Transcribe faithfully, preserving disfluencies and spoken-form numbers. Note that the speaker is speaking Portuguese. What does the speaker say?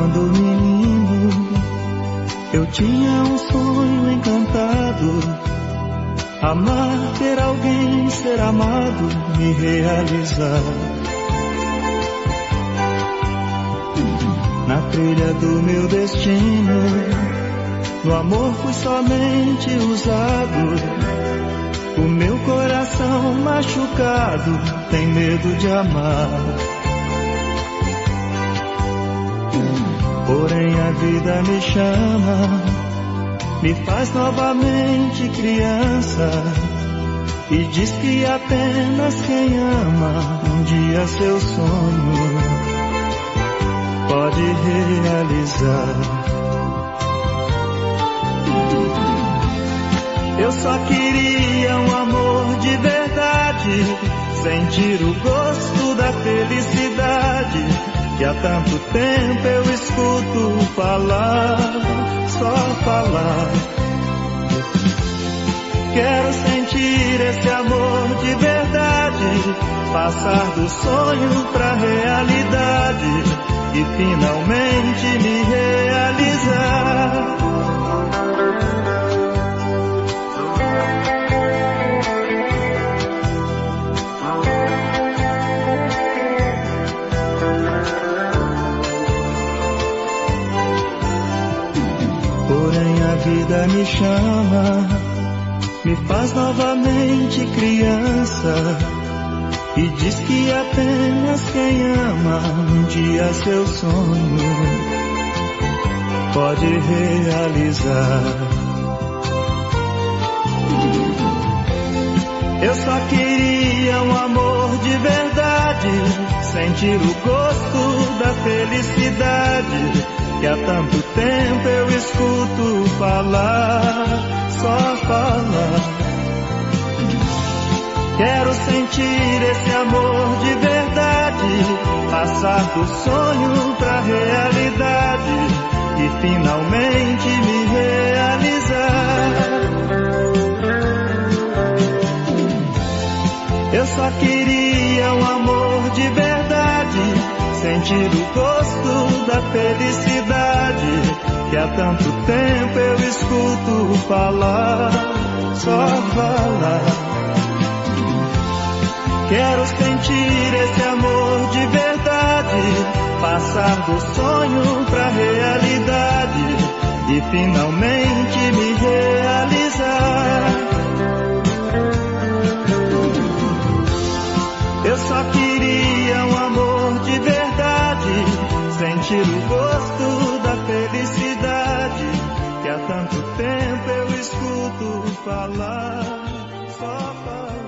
Quando menino, eu tinha um sonho encantado, amar, ter alguém, ser amado, me realizar. Na trilha do meu destino, no amor fui somente usado. O meu coração machucado tem medo de amar. Porém a vida me chama, me faz novamente criança, e diz que apenas quem ama um dia seu sonho pode realizar. Eu só queria um amor de verdade, sentir o gosto da felicidade, que há tanto tempo eu escuto falar, só falar. Quero sentir esse amor de verdade, passar do sonho pra realidade e finalmente me realizar. Porém a vida me chama, me faz novamente criança, e diz que apenas quem ama um dia seu sonho pode realizar. Eu só queria um amor de verdade, sentir o gosto da felicidade, que há tanto tempo eu escuto falar, só falar. Quero sentir esse amor de verdade, passar do sonho pra realidade e finalmente me realizar. Eu só queria um amor de verdade, sentir o gosto da felicidade, que há tanto tempo eu escuto falar, só falar. Quero sentir esse amor de verdade, passar do sonho pra realidade e finalmente me realizar. Eu só queria um amor de verdade, sentir o gosto da felicidade, que há tanto tempo eu escuto falar, só falar.